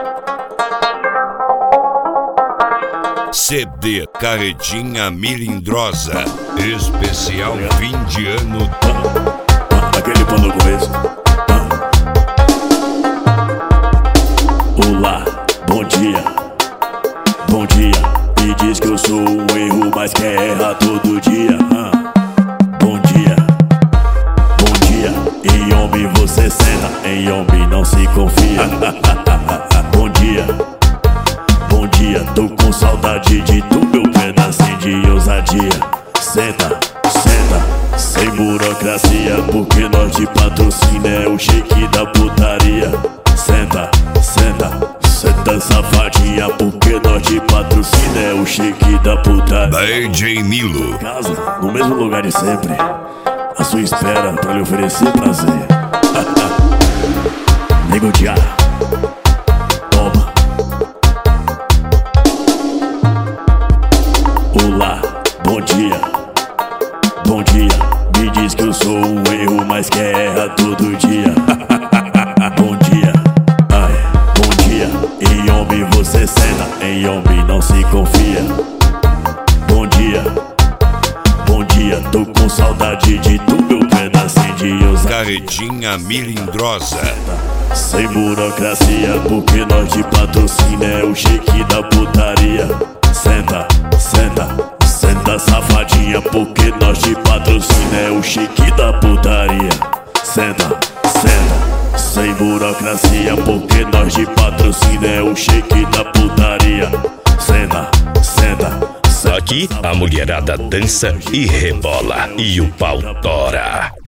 CD Carretinha Melindrosa, especial fim de ano. Aquele pão no começo. Olá, bom dia. Bom dia. Me diz que eu sou um erro, mas quer errar todo dia. Bom dia. Bom dia. Em homem você senta, em homem não se confia. Bom dia. Bom dia, tô com saudade de tu, meu pedacinho de ousadia. Senta, senta, sem burocracia, porque nós de patrocínio é o shake da putaria. Senta, senta, senta safadinha, porque nós de patrocínio é o shake da putaria. DJ Milo. Casa, no mesmo lugar de sempre, à sua espera pra lhe oferecer prazer. Nego de ar. Olá, bom dia. Bom dia. Me diz que eu sou um erro, mas que erra todo dia. Bom dia. Ai, bom dia. Em homem você senta, em homem não se confia. Bom dia. Bom dia. Tô com saudade de tu, meu pedacinho de ousadia. Carretinha Melindrosa. Sem burocracia, porque nós de patrocínio é o shake da putaria. Senta, senta, senta safadinha, porque nós de patrocínio é o shake da putaria. Senta, senta, sem burocracia, porque nós de patrocínio é o shake da putaria. Senta, senta. Aqui a mulherada dança e rebola e o pau tora.